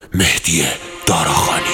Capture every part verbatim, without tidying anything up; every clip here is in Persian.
مهدی داراخانی.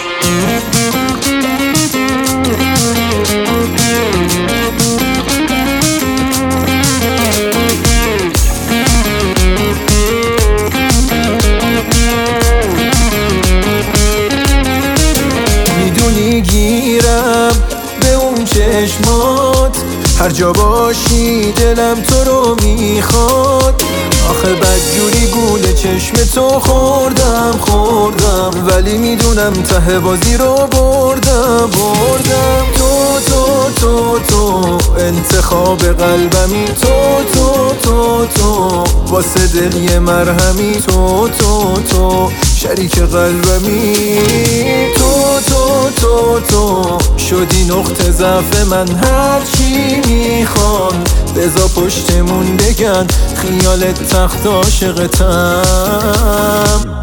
میدونی گیرم به اون چشمات، هر جا باشی دلم تو رو میخواد. آخه بدجوری گول چشم تو خوردم خوردم ولی میدونم ته بازی رو بردم بردم. تو تو تو تو انتخاب قلبمی، تو تو تو تو واسه دل یه مرهمی، تو تو تو شریک قلبمی. تو تو تو تو شدی نقطه ضعف من، هر چی میخوان بذار پشتمون بگن، خیالت تخت عاشقتم.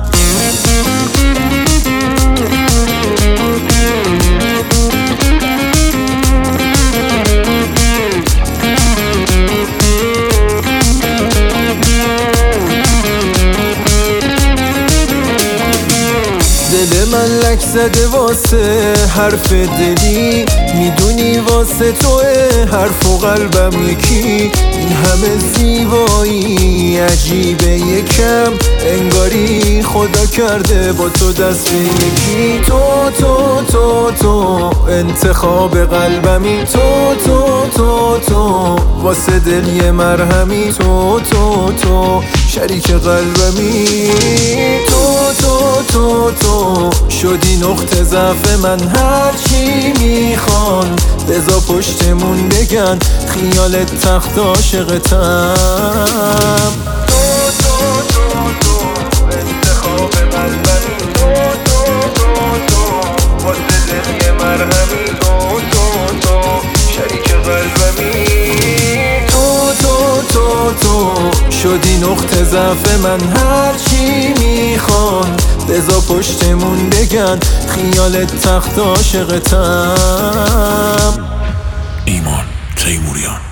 دل من لک زده واسه حرف دلی، میدونی واسه توه حرف و قلبم یکی. این همه زیبایی عجیبه یکم، انگاری خدا کرده با تو دست به یکی. تو تو تو تو انتخاب قلبمی، تو تو تو تو واسه دل یه مرهمی، تو تو تو شریک قلبمی. تو تو تو تو شدی نقطه ضعف من، هر چی میخوان بذار پشتمون بگن، خیالت تخت عاشقتم. تو تو تو تو انتخاب قلبمی، تو تو تو تو واسه دل یه مرهمی، تو تو تو شریک قلبمی. تو تو تو تو شدی نقطه ضعف من، هر چی میخوان بذار پشتمون بگن، خیالت تخت عاشقتم. ایمان تیموریان.